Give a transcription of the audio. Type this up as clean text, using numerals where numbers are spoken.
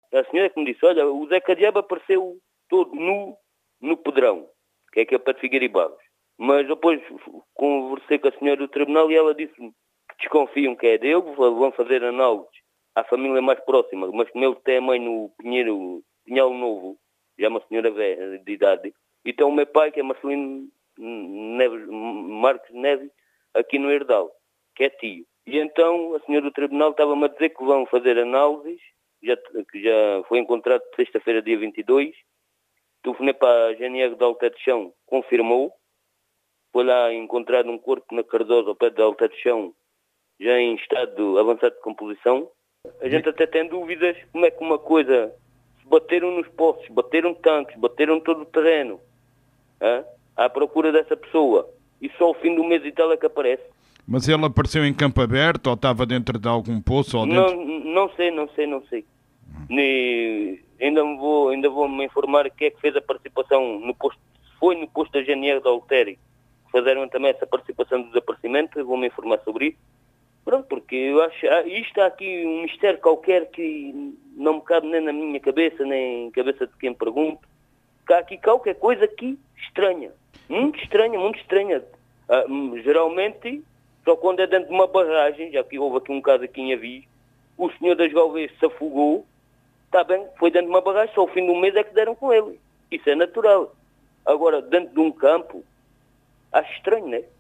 A senhora que me disse, olha, o Zeca Diabo apareceu todo nu no Pedrão, que é para de Figueira e Barros. Mas depois conversei com a senhora do tribunal e ela disse-me que desconfiam que é dele, vão fazer análises à família mais próxima, mas como ele tem a mãe no Pinhal Novo, já é uma senhora velha, de idade, e tem o meu pai, que é Marcelino Marques Neves, aqui no Herdal, que é tio. E então a senhora do tribunal estava-me a dizer que vão fazer análises, que já foi encontrado sexta-feira, dia 22. Telefonei para a GNR de Alta de Chão, confirmou. Foi lá encontrado um corpo na Cardoso, ao pé de Alta de Chão, já em estado avançado de composição. A gente até tem dúvidas como é que uma coisa... Se bateram nos postos, bateram tanques, bateram todo o terreno, à procura dessa pessoa. E só ao fim do mês e tal é que aparece. Mas ele apareceu em campo aberto ou estava dentro de algum poço? Ou dentro... Não sei. Ainda vou me informar quem é que fez a participação no posto. Foi no posto da GNR da Altério. Fizeram também essa participação do desaparecimento. Eu vou-me informar sobre isso. Pronto, porque eu acho isto há aqui um mistério qualquer que não me cabe nem na minha cabeça, nem na cabeça de quem pergunta. Há aqui qualquer coisa aqui estranha. Muito estranha. Geralmente, só quando é dentro de uma barragem, já que houve aqui um caso aqui em Avis, o senhor das Galvez se afogou, está bem, foi dentro de uma barragem, só ao fim do mês é que deram com ele. Isso é natural. Agora, dentro de um campo, acho estranho, não é?